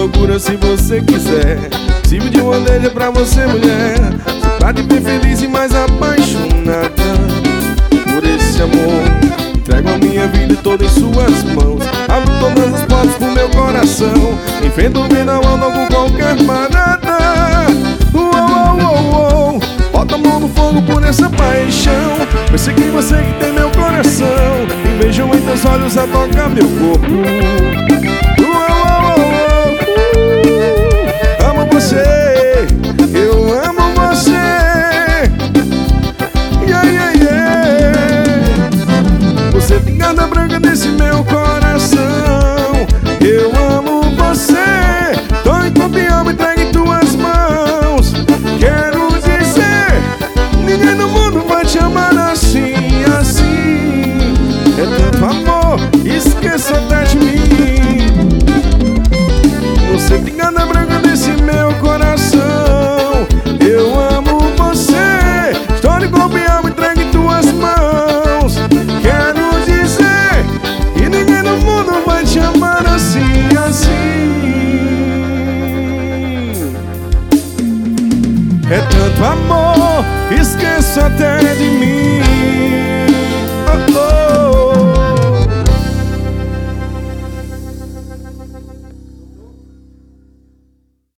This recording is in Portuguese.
loucura se você quiser. Sirvo de bandeja pra você, mulher, só pra te ver feliz e mais apaixonada por esse amor. Entrego a minha vida toda em suas mãos, abro todas as portas pro meu coração, enfrento o vendaval com qualquer parada. Bota a mão no fogo por essa paixão, pensei que você que tem meu coração, e vejo em teus olhos a tocar meu corpo. Amo você, eu amo você. Você tem carta branca nesse meu coração. Eu amo você, tô em copião, me entregue em tuas mãos. Quero dizer, ninguém no mundo vai te amar assim, assim. É tanto amor, esqueça até de mim. Você tem carta branca nesse meu coração. Eu amo você, estou em copião, me entregue em tuas mãos. Quero dizer, e ninguém no mundo vai te amar assim, assim. É tanto amor, esqueço até de mim.